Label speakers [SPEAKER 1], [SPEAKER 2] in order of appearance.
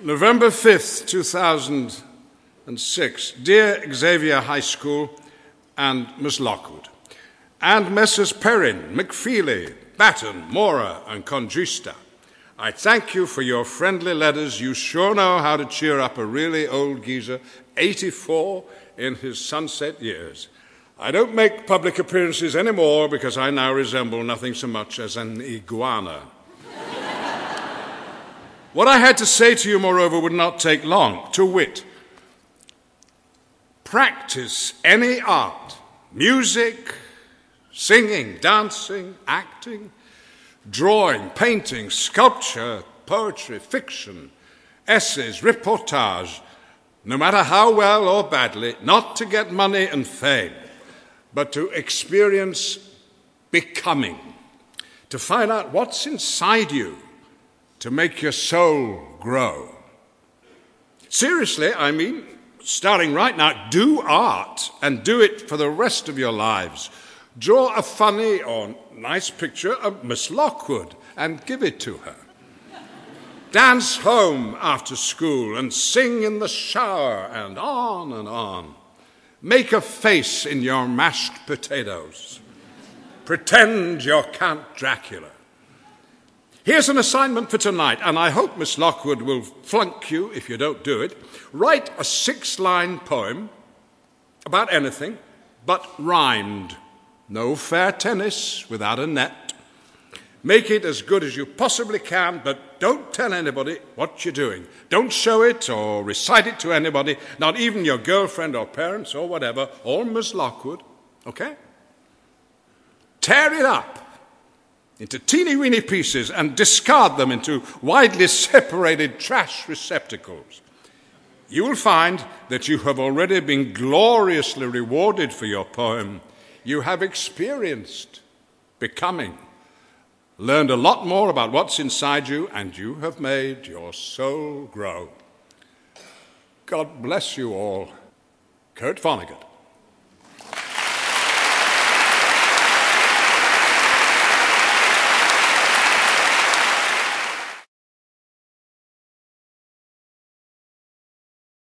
[SPEAKER 1] November 5th, 2006. Dear Xavier High School and Miss Lockwood, and Messrs. Perrin, McFeely, Batten, Mora, and Conjista, I thank you for your friendly letters. You sure know how to cheer up a really old geezer, 84 in his sunset years. I don't make public appearances anymore because I now resemble nothing so much as an iguana. What I had to say to you, moreover, would not take long, to wit. Practice any art, music, singing, dancing, acting, drawing, painting, sculpture, poetry, fiction, essays, reportage, no matter how well or badly, not to get money and fame, but to experience becoming, to find out what's inside you, to make your soul grow. Seriously, I mean, starting right now, do art and do it for the rest of your lives. Draw a funny or nice picture of Miss Lockwood and give it to her. Dance home after school and sing in the shower and on and on. Make a face in your mashed potatoes. Pretend you're Count Dracula. Here's an assignment for tonight, and I hope Miss Lockwood will flunk you if you don't do it. Write a 6-line poem about anything, but rhymed. No fair tennis without a net. Make it as good as you possibly can, but don't tell anybody what you're doing. Don't show it or recite it to anybody, not even your girlfriend or parents or whatever, or Miss Lockwood, okay? Tear it up into teeny-weeny pieces and discard them into widely separated trash receptacles. You will find that you have already been gloriously rewarded for your poem. You have experienced becoming, learned a lot more about what's inside you, and you have made your soul grow. God bless you all. Kurt Vonnegut.